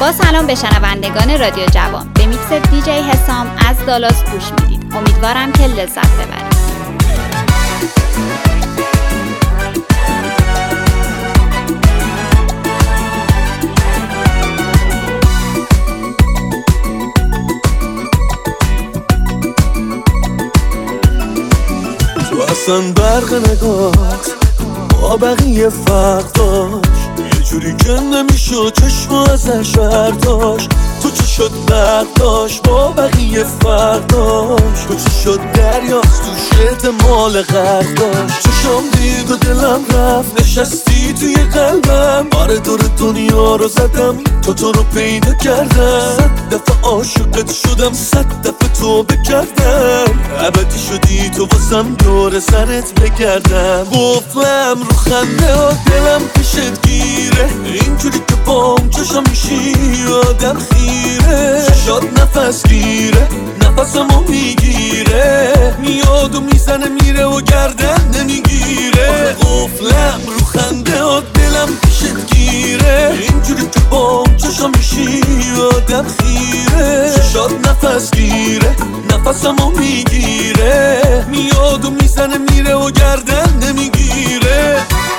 با سلام به شنوندگان رادیو جوان، به میکس دیجی حسام از دالاس گوش میدید. امیدوارم که لذت ببرید. تو اصلا برق نگات با بقیه فرق داشت، یه جوری که نمیشد چشم ازش برداشت. تو چه شد برق داشت با بقیه فرق داشت، تو چه شد دریاست تو شد مال غرق داشت. چشم دید و دلم رفت، نشستی توی قلبم. آره دور دنیا رو زدم، تو رو پیدا کردم. 100 دفعه عاشقت شدم، 100 دفعه تو بکردم. ابدی شدی تو واسم، دور سرت بگردم. قفلم رو خنده ها، دلم پیشت گیره. اینجوری که بام چشم میشی آدم خیره. شاد نفس گیره، نفسمو میگیره. میاد و میزنه میره و گردن نمیگیره. قفلم رو خنده ها، دلم پیشت گیره. اینجوری که بام چشم میشی آدم خیره. شاد نفس گیره، نفسمو میگیره. میاد و میزنه میره و گردن نمیگیره.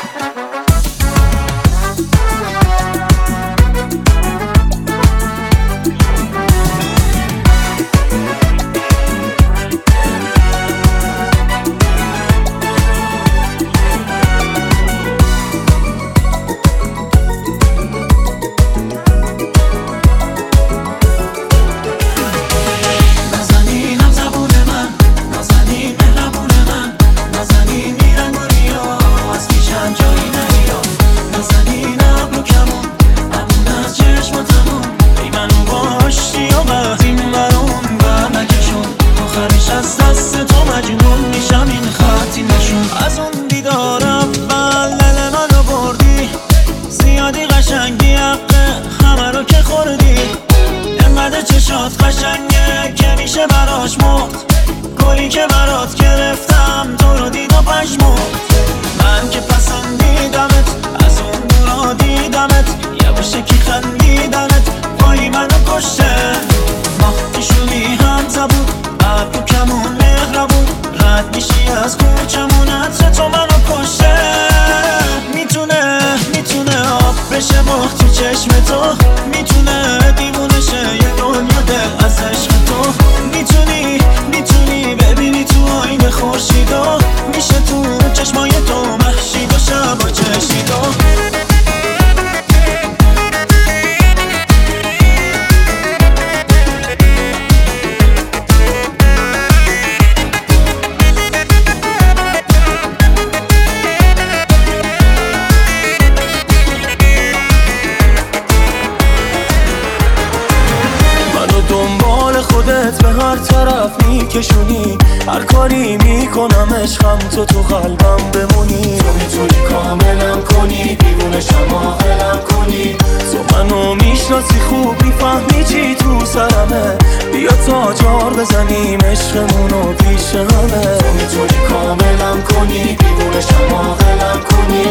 کشونی هر کاری میکنم عشقم تو قلبم بمونی. تو میتونی کاملم کنی، دیوونشم عاقلم کنی. تو منو میشناسی خوب، میفهمی چی تو سرمه. بیا تا جار بزنیم عشقمونو پیش همه. تو میتونی کاملم کنی، دیوونشم عاقلم کنی.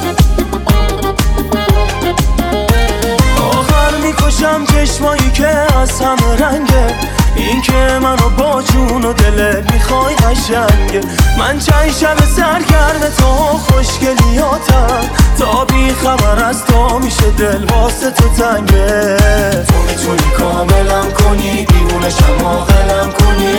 آخر میکشم چشمایی که از همه رنگه. این که منو با جون و دلت میخوای قشنگه. من چند شب سرگرم تو خوشگلیاتم. تا بی خبر از تو میشه دل واسه تو تنگه. تو میتونی کاملم کنی، دیوونشم عاقلم کنی.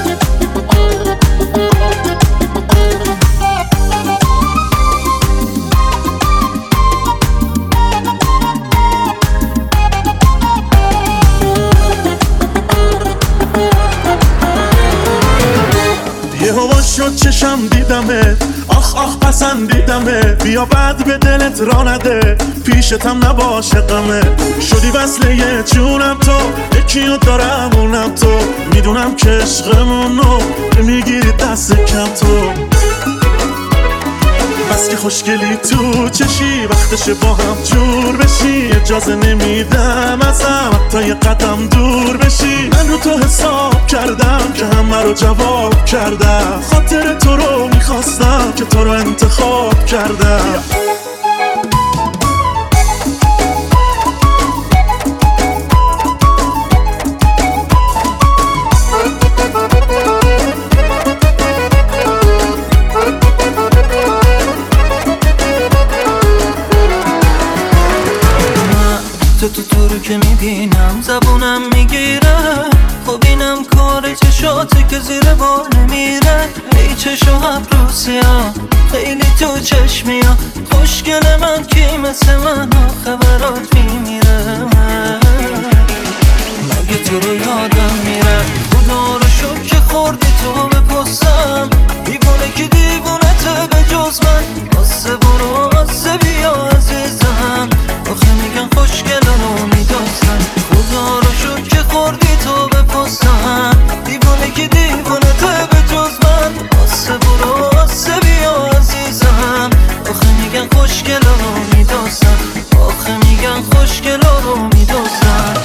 شد چشم دیدمه، آخ آخ پسندیدمه. بیا بعد به دلت را نده، پیشتم نباشه غمه. شدی وصله جونم تو، یکیو دارم اونم تو. میدونم که عشقمونو میگیری دست کم تو. بس که خوشگلی تو چشی، وقتشه با هم جور بشی. اجازه نمیدم ازم حتی یه قدم دور بشی. من رو تو حساب کردم که همه رو جواب کردم. خاطر تو رو میخواستم که تو رو انتخاب کردم. تو رو که میبینم زبونم میگیره، خب اینم کار چشاته که زیر بار نمیره. ای چشم ابروسیا خیلی تو چشمیا، خوشگل من کی مثل من خبرات میمیره. مگه تو رو یادم میره خدا رو شکر که خوردی تو به پستم، دیوونه که دیوونته به جز من. آسه برو آسه بیا عزیزم، آخه میگن خوشگل رو میدازن. خدا رو شکر که خوردی تو به پستم، دیوونه که دیوونته به جز من. آسه برو آسه بیا عزیزم، آخه میگن خوشگل رو میدازن، آخه میگن خوشگل رو میدازن.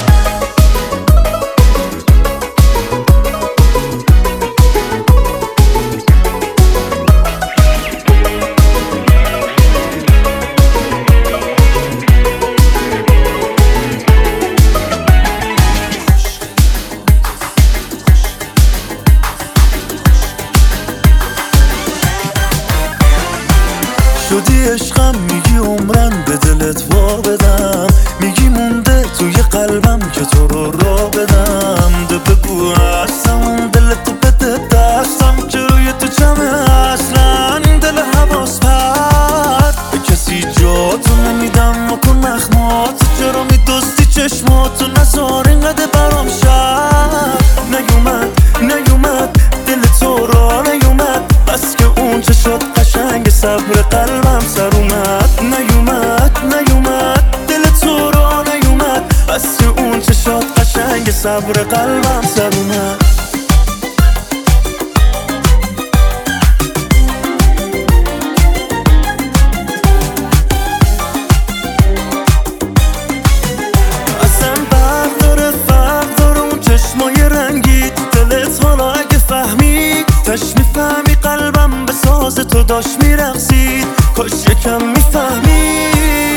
شدی عشقم میگی عمرن به دلت وا بدم، میگی مونده توی قلبم که تو رو را بدم. ده بگو هستم دلتو بده دستم که روی تو جمعه اصلا دل حواس پرد. به کسی جاتو نمیدم و کن نخماتو، چرا میدستی چشماتو نزار اینقدر برام شد. نیومد دل تو را نیومد، بس که اون چشات قشنگ صبر قلبم سر اومد. نیومد دل تو را نیومد، بس که اون چشات قشنگ صبر قلبم سر اومد. اصلا فرق داره اون چشمای رنگی تو دلت، حالا اگه فهمید تش میفهمی قلبم به ساز تو داشت میرقصید. کاش یکم میفهمید.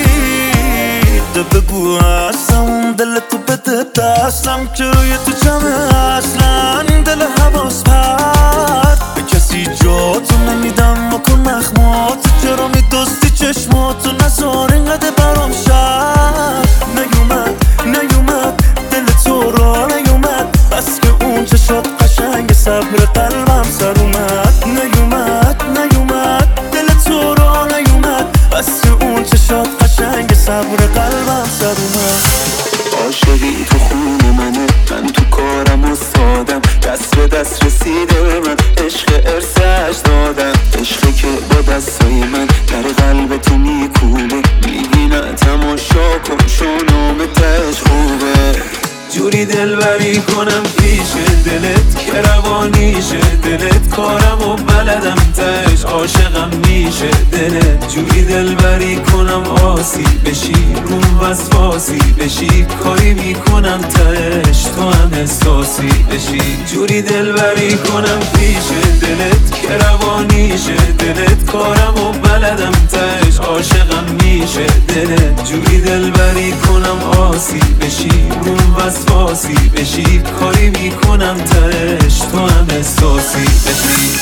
بگو هستم دلتو بده دستم که روی تو جمعه اصلا دل حواس پرد. به کسی جاتو نمیدم و کن نخماتو، چرا میدستی چشماتو نزار اینقدر برام شد. نیومد دل تو را نیومد، بس که اون چشات قشنگ صبر قلبم سر اومد. نیومد دل تو را نیومد، بس که اون چشات قشنگ صبر قلبم سر اومد. عاشقی تو خون منه، من تو کارم استادم، دست به دست رسیده من، عشق ارثش دادم. عشقی که با دستای من در قلب تو میکوبه، میگی نه تماشا کن شونام تش خوبه. جوری دلبری کنم پیش دلت که روانیشه دلت، کارم و بلدم تش عاشقم میشه دلت. جوری دلبری کنم آسی بشی روم وسواسی بشی، کاری میکنم تش تو هم احساسی بشی. جوری دلبری کنم پیش دلت که روانیشه دلت، کارم و بلدم تش عاشقم میشه دلت. جوری دلبری کنم آسی بشی روم وسواسی بشی، کاری میکنم تش تو هم احساسی بشی.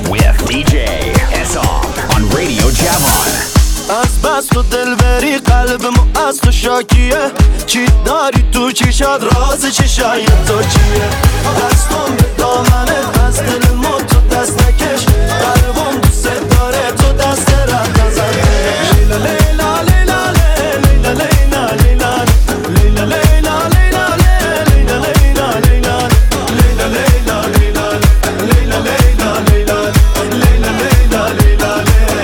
with DJ Essam on Radio Javon. از بس تو دل بری قلبمو از تو شاکیه چی داری تو چشات راز چشای تو چیه دستم به دامنت از دل ما تو دست نکش قلبم دوست داره تو دست رد نزنش لیلا لیلا لیلا لیلا لیلا لیلا لیلا لیلا لیلا لیلا لیلا لیلا لیلا لیلا لیلا لیلا لیلا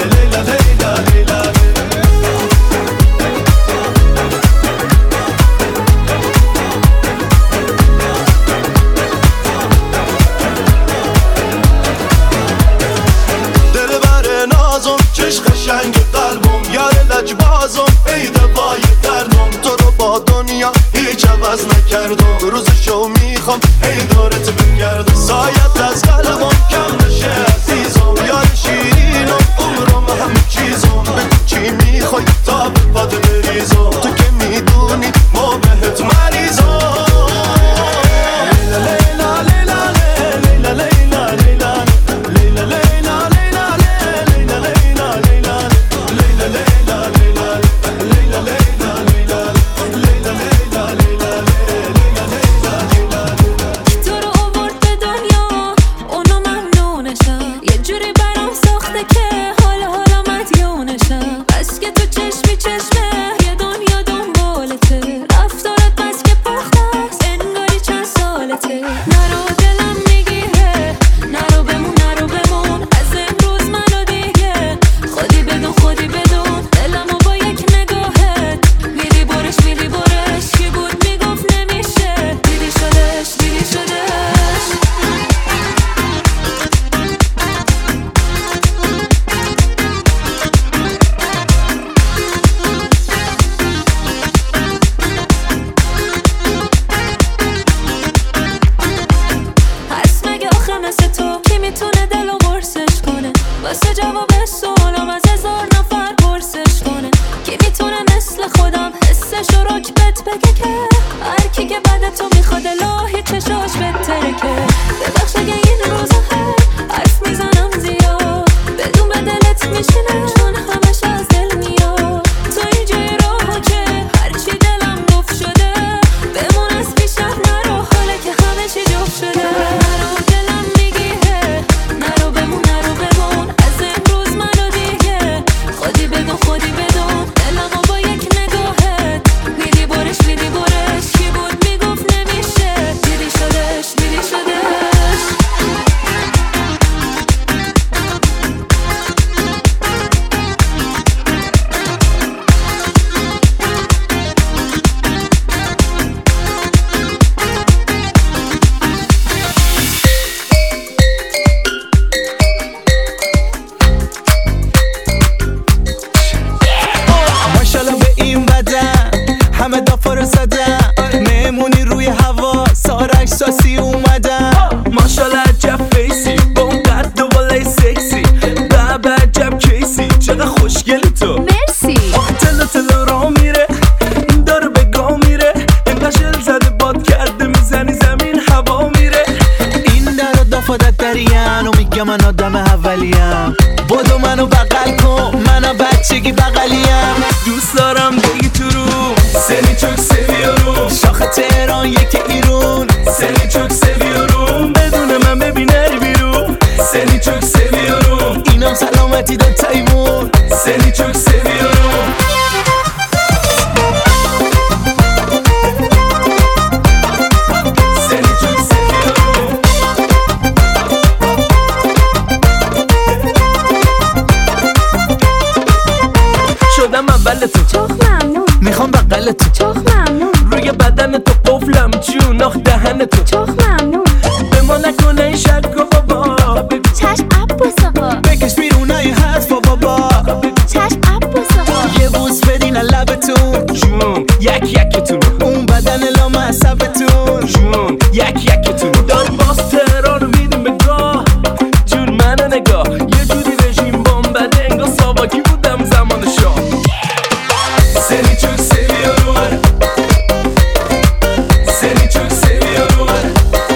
قشنگ قلبم یار لجبازم ای دوای دردم تو رو با دنیا هیچ عوض نکردم روزشو میخوام ای دارت بگردم سایت از قلبم کم نشه عزیزم یار شیرینم عمرم همه چیزم بگو چی میخوای تا به پات بریزم تو که میدونی ما بهت مریضم لیلا لیلا لیلا لیلا لیلا لیلا لیلا من آدم اولیم بدو منو بغل کن منو بچگی بغلیم دوست دارم بگی تو رو seni çok seviyorum شاخ تهران یک ایرون seni çok seviyorum بدون من ببینر بیرون seni çok seviyorum اینم سلامتی دو تایمون seni çok seviyorum شدم اول تو çok ممنون میخوام بغل تو çok ممنون روی بدن تو قفلم جون آخ دهن تو çok ممنون به ما نکنه این شک و بابا چشم عباس آقا بکش بیرونای حرفا بابا چشم عباس آقا یه بوس بدین لبتون جون یک یکتون اون بدن لام عصبتون جون یک یکتون دار باز تهران رو میدیم به گاه جون منو نگاه یه جوری رژیم بمبده انگار ساواکی بودم زمان شاه seni çok seviyorum seni çok seviyorum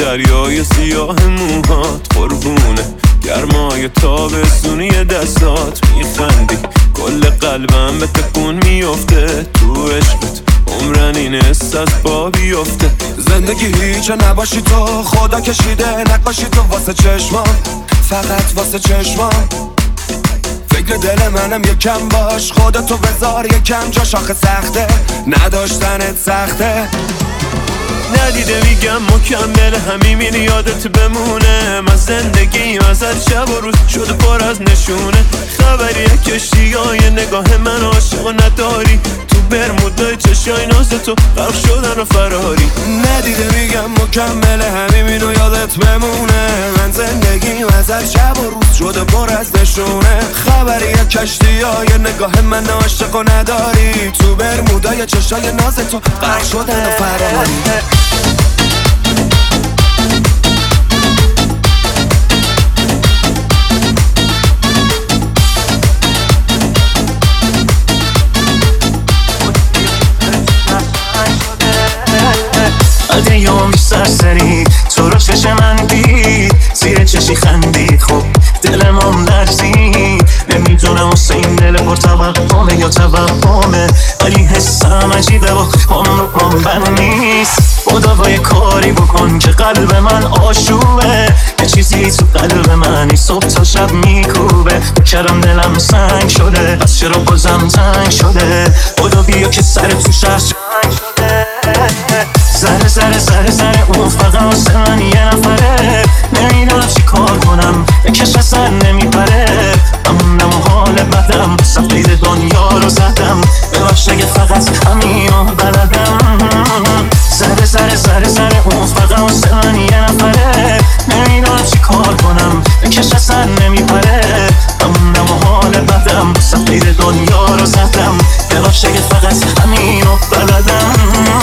دریای سیاه موهات قربونه گرمای تابستونی دستات میخندی کل قلبم به تکون میفته تو عشقت عمرن این حس از پا بیفته زندگی هیچ نباشی تو خدا کشیده نقاشی تو واسه چشمام فقط واسه چشمام فکر دل منم یکم باش خودتو بذار یکم جا شاخه سخته نداشتنت سخته ندیده میگم مکمل همین یادت بمونه من زندگیم ازت شب و روز شده پر از نشونه خبری کشتی های نگاه من عاشق و نداری تو برمودای چشای ناز تو غرق شدن و فراری ندیده میگم مکمل همین یادت بمونه من زندگیم ازت شب و روز شده پر از نشونه خبری کشتی های نگاه من عاشق و نداری تو برمودای چشای ناز تو غرق شدن و فراری اگه یومی سرسری تو رو چش من دید زیر چشی خندید خب دلم لرزید نمیدونم واسه این دل پر توهمه یا توهمه ولی حسم عجیبه و هم بند نیست خدا یه کاری بکن که قلب من آشوبه یه چیزی تو قلب منی صبح تا شب میکوبه بکرم دلم سنگ شده از چرا بازم تنگ شده خدا بیا که سر تو شهر جنگ شده سر اون فقط واسه من یه نفره نمیدونم چی کار کنم بکش اصلا نمیپره همونم و حال بدم سفید دنیا رو زدم ببخش اگه فقط همینو بلدم سر اون فقط واسه من یه نفره نمیدونم چی کار کنم بکش اصلا نمیپره همونم و حال بدم سفید دنیا رو زدم ببخش اگه فقط همینو بلدم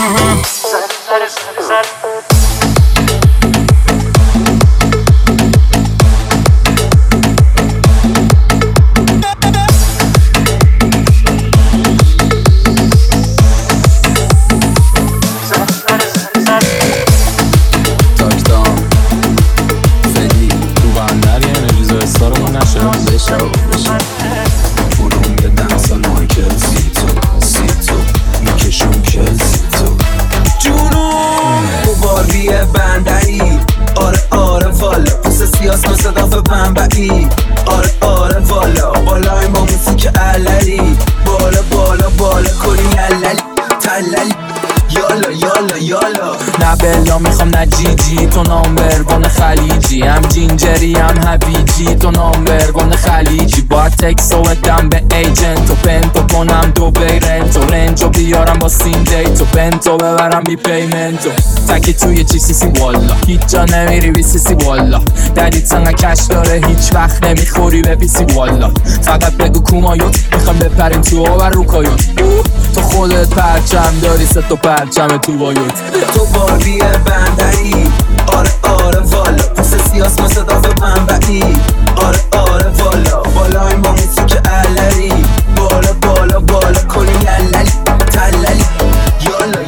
آره والا بالای ما موسیقی عللی بالا کنی عللی تللی یالا نه بلا میخوام نه جیجی تو نامبرگان خلیجی هم جینجری هم هویجی تو نامبرگان خلیجی باید تکسو بدم به ایجنت و پنتو کنم دو بیرنتو رنجو بیارم با سین دیتو پنتو ببرم بی پیمنتو تکی توی چی سی سی والا هیچ جا نمیری بی سی سی والا دلی تنگه کش داره هیچ وقت نمیخوری به پی سی والا فقط بگو کومایوت میخوام بپریم تو آور رو کایوت تو خودت پرچم داری ست و پرچم تو بایوت تو باربی بندری آره والا پس سیاس مثل دافه منبعی آره والا بالای ما موسیقی علری بالا کنی لللی تللی یالا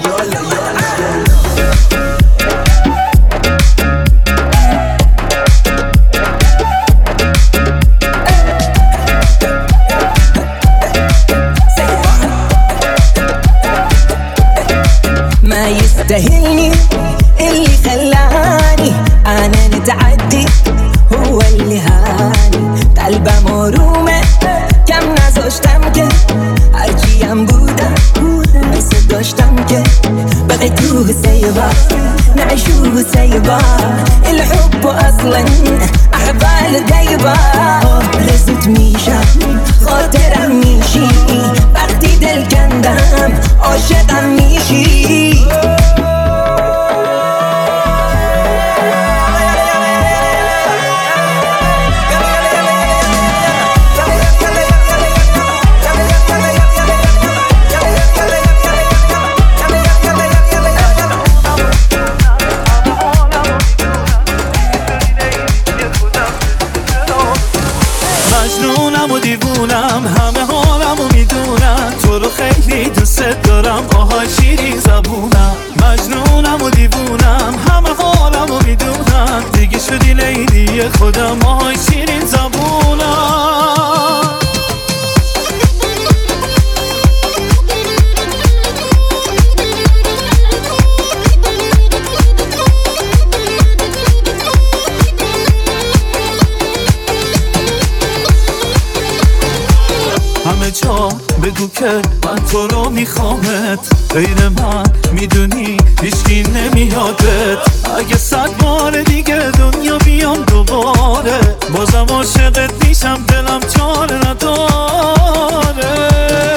ما يستاهلني اللي خلاني انا نتعدي هو اللي هاني قلبم آرومه کم نذاشتم که هرچی هم بودم مثل داشتم که بغيتوه سيبا نعيشوه سيبا الحب اصلا احبال دايبا رزت میشم خاطرم میشی وقتی دل کندم عاشقم میشی مجنونم و دیوونم همه حالم و میدونم تو رو خیلی دوست دارم آها شیرین زبونم مجنونم و دیوونم همه حالم و میدونم شدی لیلی خودم آهای شیرین زبونم. همه جا بگو که من تو رو میخوامت، غیر من میدونی هیچکی نمیادت. اگه 100 بار دیگه دنیا بیام دوباره، بازم عاشقت میشم دلم چاره نداره.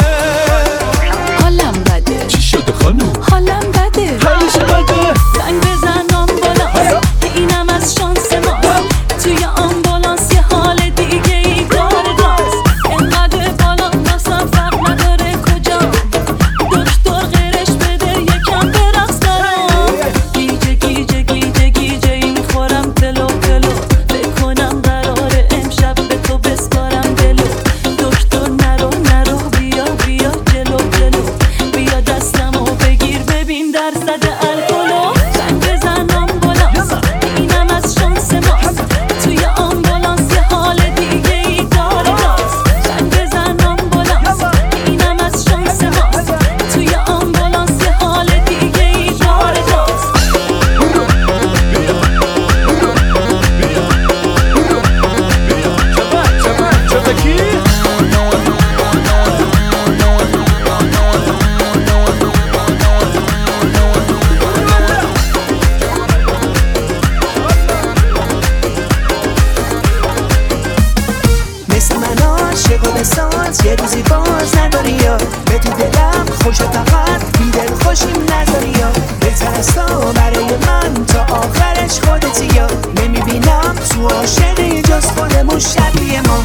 حالم بده چی شده خانوم؟ حالم بده حالش بده. زنگ بزن آمبولانس، اینم از شانس ماست. توی آمبولانس یه حال دیگه ای داره داست. اینقدر بالا ناسم فرق نداره کجا، دکتر غیرش بده یکم برقص دارم. گیجه گیجه گیجه گیجه ای میخورم تلو تلو، بکنم قراره امشب به تو بسپارم دلو. دکتر نرو نرو بیا بیا جلو جلو، بیا دستمو بگیر ببین درصد الکلو. زنگ بزن آمبولانس، اینم از شانس ماست. توی آمبولانس یه حال دیگه ای داره داست. زنگ بزن آمبولانس، اینم از شانس ماست. توی آمبولانس یه حال دیگه ای داره داست. مثل من عاشق و بساز یه روزی باز نداری یا به تو دلم خوش و فقط بی دل خوشیم نذاری یا بهتر از تو برای من تا آخرش خودتی یا نمیبینم تو عاشقی جز خودمون شبیه ما.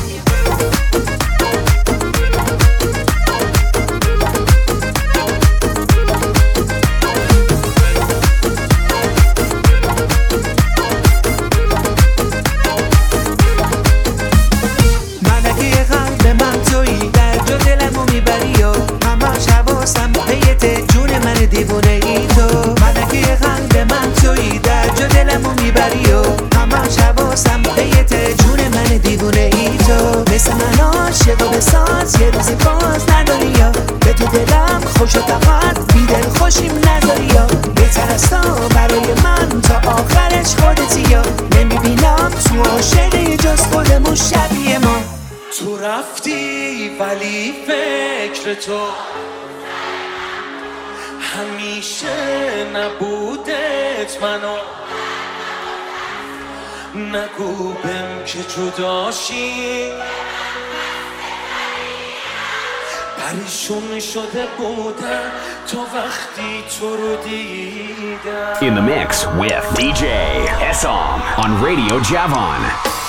ملکه قلب من تویی، در جا دلمو میبری یا همش حواسم پیته جون من دیوونه ای تو. ملکه قلب من تویی، در جا دلمو میبری یا همش حواسم پیته جون من دیوونه ای تو. مثل من عاشق و بساز یه روزی باز نداری یا به تو دلم خوش و فقط بی دل خوشیم نذاری یا بهتر از تو برای من تا آخرش خودتی یا نمیبینم تو عاشقی جز خودمون شبیه ما. تو رفتی ولی فکر تو همیشه نبودت منو. نگو بهم که جداشی پریشون شده بودم تا وقتی تو رو دیدم. In the mix with DJ Essam on Radio Javon.